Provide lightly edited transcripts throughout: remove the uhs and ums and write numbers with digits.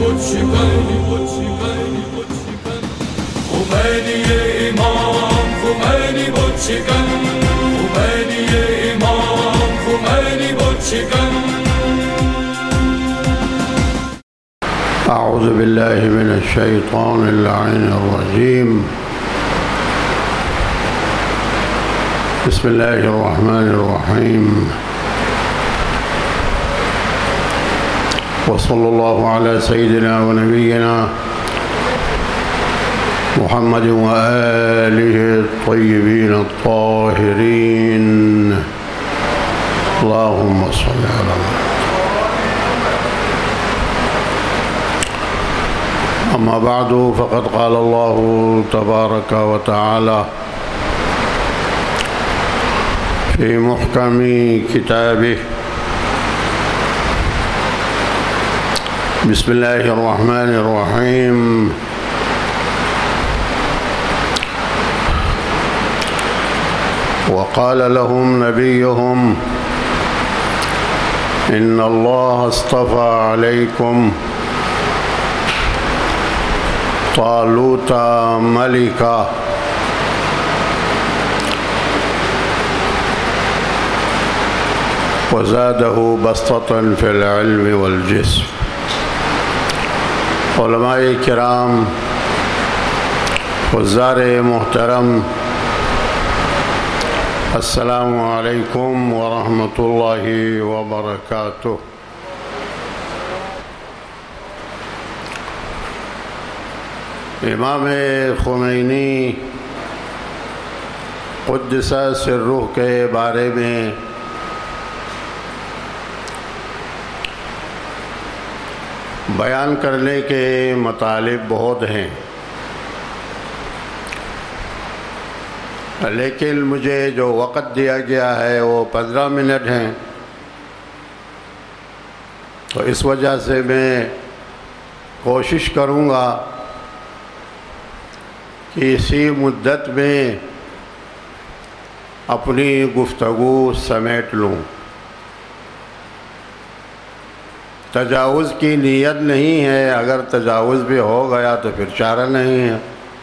بود خمینی امام خمینی بود شکن خمینی امام خمینی بود شکن. أعوذ بالله من الشيطان اللعين الرجيم. بسم الله الرحمن الرحيم. وصلى الله على سيدنا ونبينا محمد وآله الطيبين الطاهرين. اللهم صل على محمد. أما بعد فقد قال الله تبارك وتعالى في محكم كتابه بسم الله الرحمن الرحيم. وقال لهم نبيهم إن الله اصطفى عليكم طالوت ملكا وزاده بسطة في العلم والجسم. علماء کرام، حضار محترم، السلام علیکم ورحمۃ اللہ وبرکاتہ. امام خمینی قدس سرہ کے بارے میں بیان کرنے کے مطالب بہت ہیں، لیکن مجھے جو وقت دیا گیا ہے وہ 15 منٹ ہیں، تو اس وجہ سے میں کوشش کروں گا کہ اسی مدت میں اپنی گفتگو سمیٹ لوں. تجاوز کی نیت نہیں ہے، اگر تجاوز بھی ہو گیا تو پھر چارہ نہیں ہے.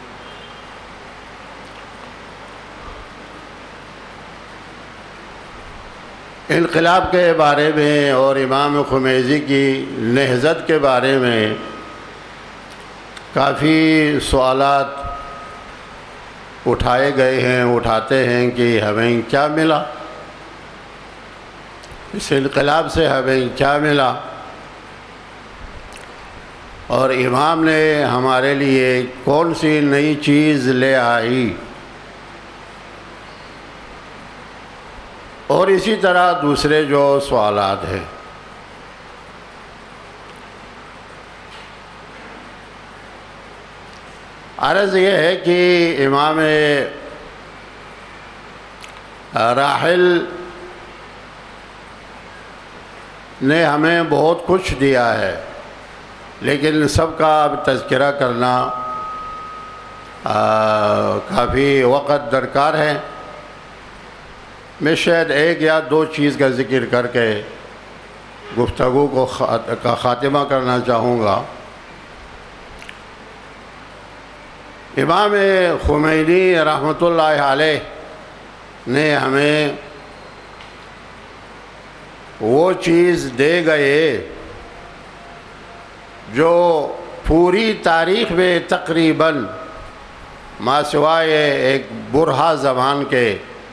انقلاب کے بارے میں اور امام خمینی کی نہضت کے بارے میں کافی سوالات اٹھائے گئے ہیں، اٹھاتے ہیں کہ ہمیں کیا ملا، اس انقلاب سے ہمیں کیا ملا، اور امام نے ہمارے لیے کون سی نئی چیز لے آئی، اور اسی طرح دوسرے جو سوالات ہیں. عرض یہ ہے کہ امام راحل نے ہمیں بہت کچھ دیا ہے، لیکن سب کا اب تذکرہ کرنا کافی وقت درکار ہے. میں شاید ایک یا دو چیز کا ذکر کر کے گفتگو کا خاتمہ کرنا چاہوں گا. امام خمینی رحمۃ اللہ علیہ نے ہمیں وہ چیز دے گئے جو پوری تاریخ میں تقریباً ما سوائے ایک برہا زمان کے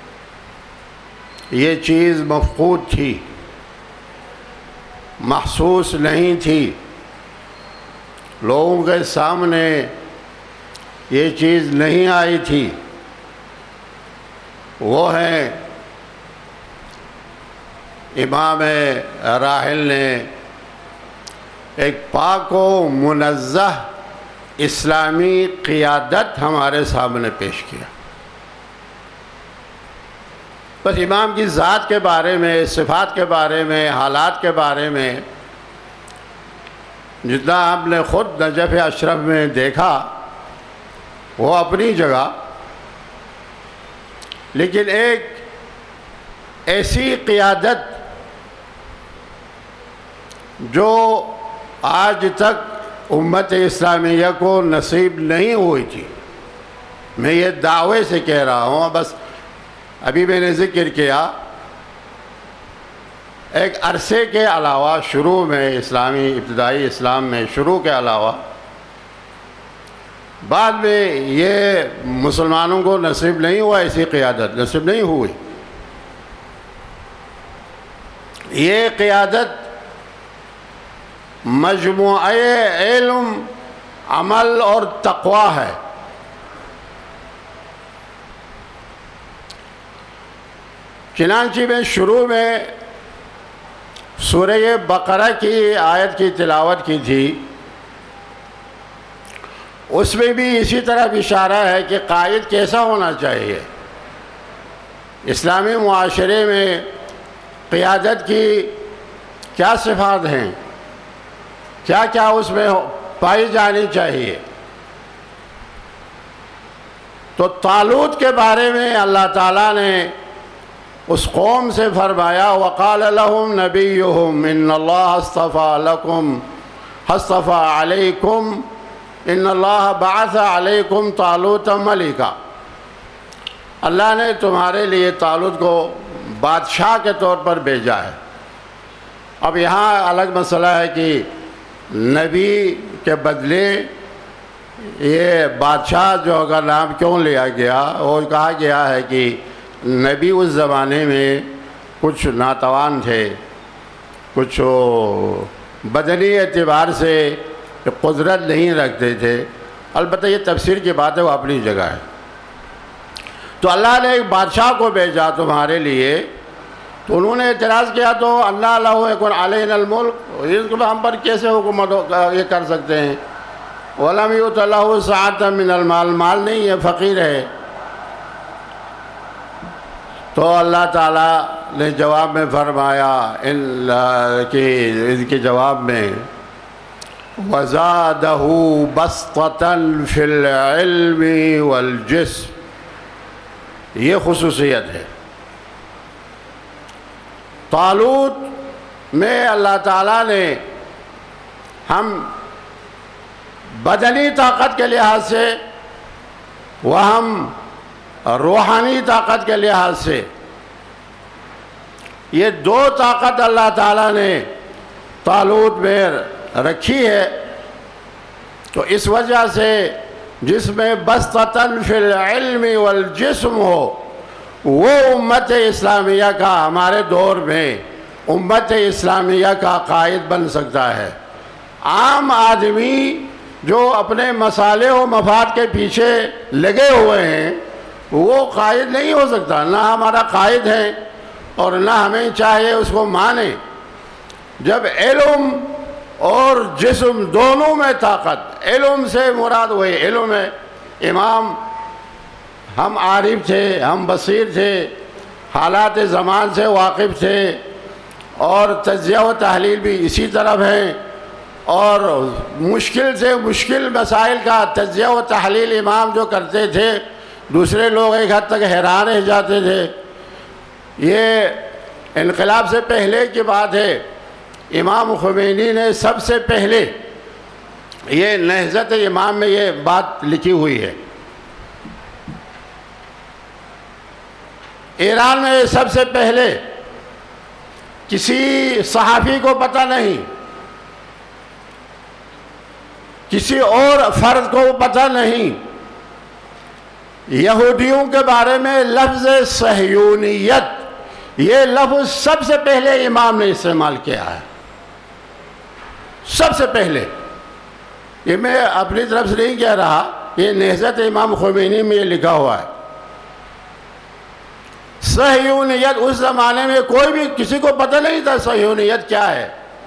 یہ چیز مفقود تھی، محسوس نہیں تھی، لوگوں کے سامنے یہ چیز نہیں آئی تھی. وہ ہے امام راحل نے ایک پاک و منزہ اسلامی قیادت ہمارے سامنے پیش کیا. بس امام کی ذات کے بارے میں، صفات کے بارے میں، حالات کے بارے میں جتنا آپ نے خود نجف اشرف میں دیکھا وہ اپنی جگہ، لیکن ایک ایسی قیادت جو آج تک امت اسلامیہ کو نصیب نہیں ہوئی تھی. میں یہ دعوے سے کہہ رہا ہوں. بس ابھی میں نے ذکر کیا ایک عرصے کے علاوہ شروع میں ابتدائی اسلام میں شروع کے علاوہ بعد میں یہ مسلمانوں کو نصیب نہیں ہوا، ایسی قیادت نصیب نہیں ہوئی. یہ قیادت مجموعہ علم، عمل اور تقوی ہے. چنانچہ میں شروع میں سورہ بقرہ کی آیت کی تلاوت کی تھی، اس میں بھی اسی طرح اشارہ ہے کہ قائد کیسا ہونا چاہیے. اسلامی معاشرے میں قیادت کی کیا صفات ہیں، کیا کیا اس میں پائی جانی چاہیے. تو طالوت کے بارے میں اللہ تعالیٰ نے اس قوم سے فرمایا وَقَالَ لَهُمْ نَبِيُّهُمْ إِنَّ اللَّهَ اصْطَفَى عَلَيْكُمْ إِنَّ اللَّهَ بَعَثَ عَلَيْكُمْ طَالُوتَ مَلِكًا. اللہ نے تمہارے لیے طالوت کو بادشاہ کے طور پر بھیجا ہے. اب یہاں الگ مسئلہ ہے کہ نبی کے بدلے یہ بادشاہ جو کا نام کیوں لیا گیا، اور کہا گیا ہے کہ نبی اس زمانے میں کچھ ناتوان تھے، کچھ بدنی اعتبار سے قدرت نہیں رکھتے تھے. البتہ یہ تفسیر کی بات ہے، وہ اپنی جگہ ہے. تو اللہ نے ایک بادشاہ کو بھیجا تمہارے لیے، تو انہوں نے اعتراض کیا تو اللہ لہ یکن علینا الملک، اس کو ہم پر کیسے حکومت یہ کر سکتے ہیں. وَلَمْ یُؤْتَ لَهُ سَعَةً مِّنَ الْمَالِ، مال نہیں ہے، فقیر ہے. تو اللہ تعالیٰ نے جواب میں فرمایا کہ ان کے جواب میں وَزَادَهُ بَسْطَةً فِي الْعِلْمِ وَالْجِسْمِ، یہ خصوصیت ہے. طالوت میں اللہ تعالیٰ نے ہم بدنی طاقت کے لحاظ سے وہ ہم روحانی طاقت کے لحاظ سے، یہ دو طاقت اللہ تعالیٰ نے طالوت میں رکھی ہے. تو اس وجہ سے جس میں بسطتاً فی العلم والجسم ہو، وہ امت اسلامیہ کا ہمارے دور میں امت اسلامیہ کا قائد بن سکتا ہے. عام آدمی جو اپنے مصالح و مفاد کے پیچھے لگے ہوئے ہیں وہ قائد نہیں ہو سکتا. نہ ہمارا قائد ہے اور نہ ہمیں چاہیے اس کو مانیں. جب علم اور جسم دونوں میں طاقت، علم سے مراد وہی علم ہے. امام ہم عارف تھے، ہم بصیر تھے، حالات زمان سے واقف تھے، اور تجزیہ و تحلیل بھی اسی طرف ہیں، اور مشکل سے مشکل مسائل کا تجزیہ و تحلیل امام جو کرتے تھے دوسرے لوگ ایک حد تک حیران رہ جاتے تھے. یہ انقلاب سے پہلے کی بات ہے. امام خمینی نے سب سے پہلے یہ نہضت امام میں یہ بات لکھی ہوئی ہے. ایران میں سب سے پہلے کسی صحافی کو پتہ نہیں، کسی اور فرد کو پتہ نہیں، یہودیوں کے بارے میں لفظ صہیونیت، یہ لفظ سب سے پہلے امام نے استعمال کیا ہے. سب سے پہلے. یہ میں اپنی طرف سے نہیں کہہ رہا، یہ نہضت امام خمینی میں یہ لکھا ہوا ہے. صہیونیت اس زمانے میں کوئی بھی کسی کو پتہ نہیں تھا صہیونیت کیا ہے.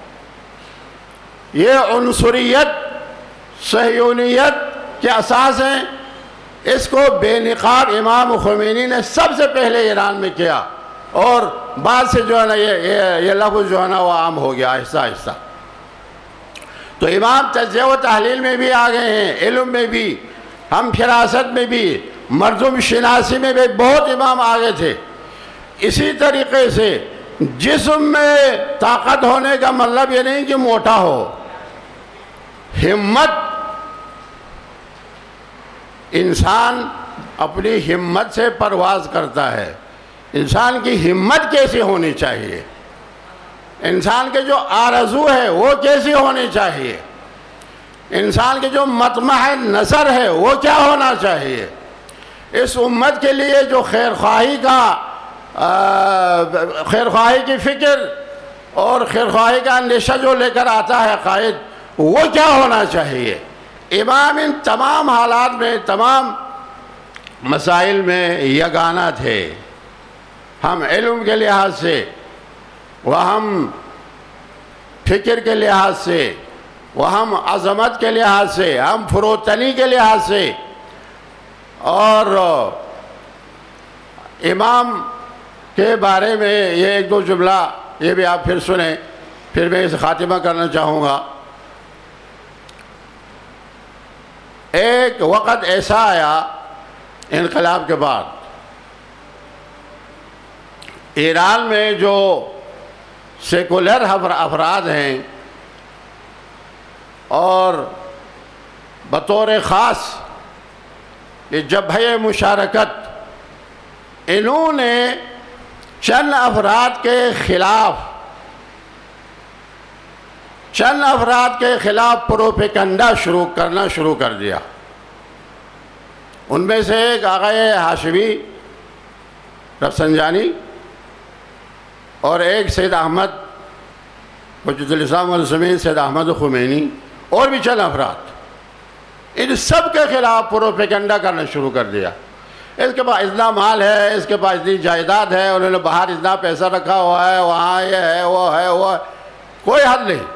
یہ عنصریت، صہیونیت کے اساس ہیں. اس کو بے نقاب امام خمینی نے سب سے پہلے ایران میں کیا، اور بعد سے جو ہے نا یہ لفظ جو ہے نا وہ عام ہو گیا آہستہ آہستہ. تو امام تجزیہ و تحلیل میں بھی آ گئے ہیں، علم میں بھی، ہم فراست میں بھی، مردم شناسی میں بھی بہت امام آگے تھے. اسی طریقے سے جسم میں طاقت ہونے کا مطلب یہ نہیں کہ موٹا ہو، ہمت، انسان اپنی ہمت سے پرواز کرتا ہے. انسان کی ہمت کیسی ہونی چاہیے، انسان کے جو آرزو ہے وہ کیسی ہونی چاہیے، انسان کے جو مطمع نظر ہے وہ کیا ہونا چاہیے. اس امت کے لیے جو خیرخواہی کی فکر اور خیرخواہی کا اندیشہ جو لے کر آتا ہے قائد، وہ کیا ہونا چاہیے. امام ان تمام حالات میں، تمام مسائل میں یگانہ تھے. ہم علم کے لحاظ سے، وہ ہم فکر کے لحاظ سے، وہ ہم عظمت کے لحاظ سے، ہم فروتنی کے لحاظ سے. اور امام کے بارے میں یہ ایک دو جملہ یہ بھی آپ پھر سنیں، پھر میں اسے خاتمہ کرنا چاہوں گا. ایک وقت ایسا آیا انقلاب کے بعد، ایران میں جو سیکولر افراد ہیں اور بطور خاص یہ جبہہ مشارکت، انہوں نے چند افراد کے خلاف پروپیگنڈا کرنا شروع کر دیا. ان میں سے ایک آقای ہاشمی رفسنجانی اور ایک سید احمد حجت الاسلام والمسلمین، سید احمد خمینی، اور بھی چند افراد. ان سب کے خلاف پروپیگنڈا کرنا شروع کر دیا. اس کے پاس اتنا مال ہے، اس کے پاس اتنی جائیداد ہے، انہوں نے باہر اتنا پیسہ رکھا ہوا ہے، وہاں یہ ہے، وہ ہے، کوئی حد نہیں.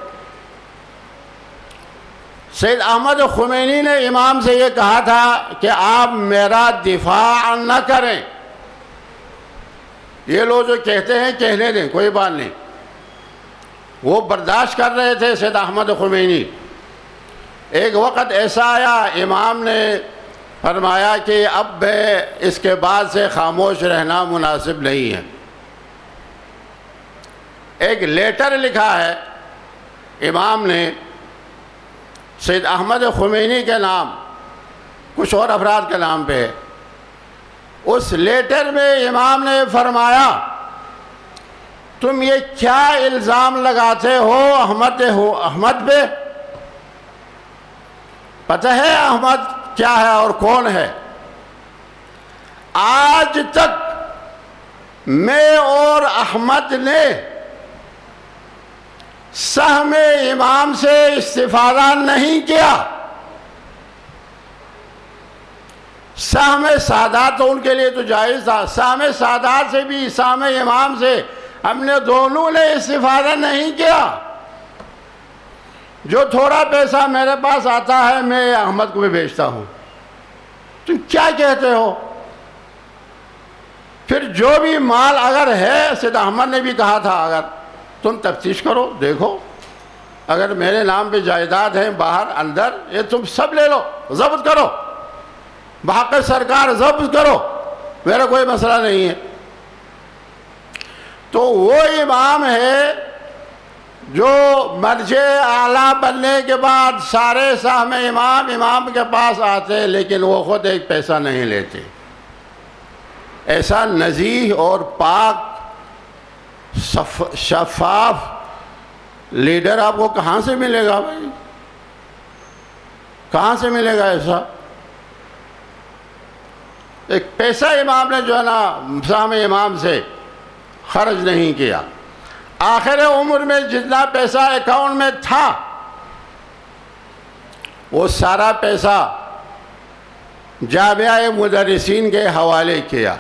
سید احمد خمینی نے امام سے یہ کہا تھا کہ آپ میرا دفاع نہ کریں، یہ لوگ جو کہتے ہیں کہنے دیں، کوئی بات نہیں. وہ برداشت کر رہے تھے سید احمد خمینی. ایک وقت ایسا آیا، امام نے فرمایا کہ اب اس کے بعد سے خاموش رہنا مناسب نہیں ہے. ایک لیٹر لکھا ہے امام نے سید احمد خمینی کے نام، کچھ اور افراد کے نام پہ. اس لیٹر میں امام نے فرمایا تم یہ کیا الزام لگاتے ہو احمد پہ؟ پتہ ہے احمد کیا ہے اور کون ہے؟ آج تک میں اور احمد نے سہم امام سے استفادہ نہیں کیا. سہم سادات تو ان کے لیے تو جائز تھا، سہم سادات سے بھی سہم امام سے ہم نے دونوں نے استفادہ نہیں کیا. جو تھوڑا پیسہ میرے پاس آتا ہے میں احمد کو بھی بیچتا ہوں. تم کیا کہتے ہو؟ پھر جو بھی مال اگر ہے، سید احمد نے بھی کہا تھا اگر تم تفتیش کرو، دیکھو اگر میرے نام پہ جائیداد ہیں باہر اندر، یہ تم سب لے لو، ضبط کرو، بحق سرکار ضبط کرو، میرا کوئی مسئلہ نہیں ہے. تو وہ امام ہے جو مرجع اعلیٰ بننے کے بعد سارے سہم امام کے پاس آتے، لیکن وہ خود ایک پیسہ نہیں لیتے. ایسا نزیہ اور پاک شفاف لیڈر آپ کو کہاں سے ملے گا بھائی؟ کہاں سے ملے گا ایسا؟ ایک پیسہ امام نے جو ہے نا سہم امام سے خرچ نہیں کیا. آخر عمر میں جتنا پیسہ اکاؤنٹ میں تھا وہ سارا پیسہ جامعہ مدرسین کے حوالے کیا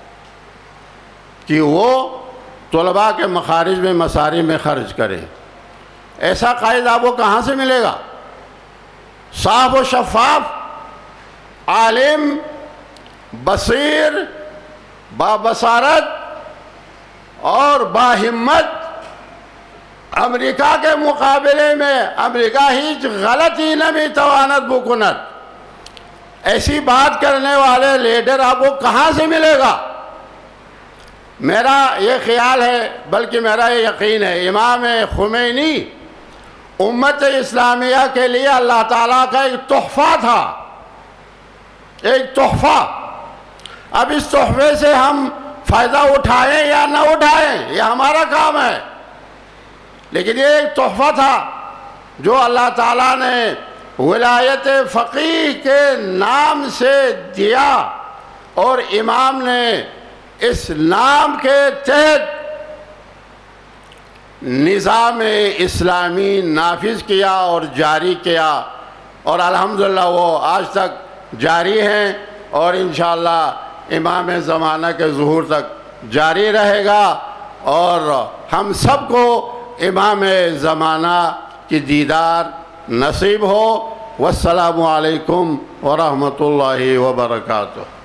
کہ وہ طلباء کے مخارج میں مصارف میں خرچ کریں. ایسا قائد آپ کو کہاں سے ملے گا؟ صاف و شفاف، عالم، بصیر، بابصارت اور باہمت. امریکہ کے مقابلے میں امریکہ ہیچ غلطی نمی توانت بکنت. ایسی بات کرنے والے لیڈر آپ کو کہاں سے ملے گا؟ میرا یہ خیال ہے، بلکہ میرا یہ یقین ہے، امام خمینی امت اسلامیہ کے لیے اللہ تعالیٰ کا ایک تحفہ تھا، ایک تحفہ۔ اب اس تحفے سے ہم فائدہ اٹھائیں یا نہ اٹھائیں یہ ہمارا کام ہے، لیکن یہ ایک تحفہ تھا جو اللہ تعالیٰ نے ولایت فقیہ کے نام سے دیا، اور امام نے اس نام کے تحت نظام اسلامی نافذ کیا اور جاری کیا، اور الحمدللہ وہ آج تک جاری ہیں، اور انشاءاللہ امام زمانہ کے ظہور تک جاری رہے گا، اور ہم سب کو امام زمانہ کی دیدار نصیب ہو۔ والسلام علیکم ورحمۃ اللہ وبرکاتہ۔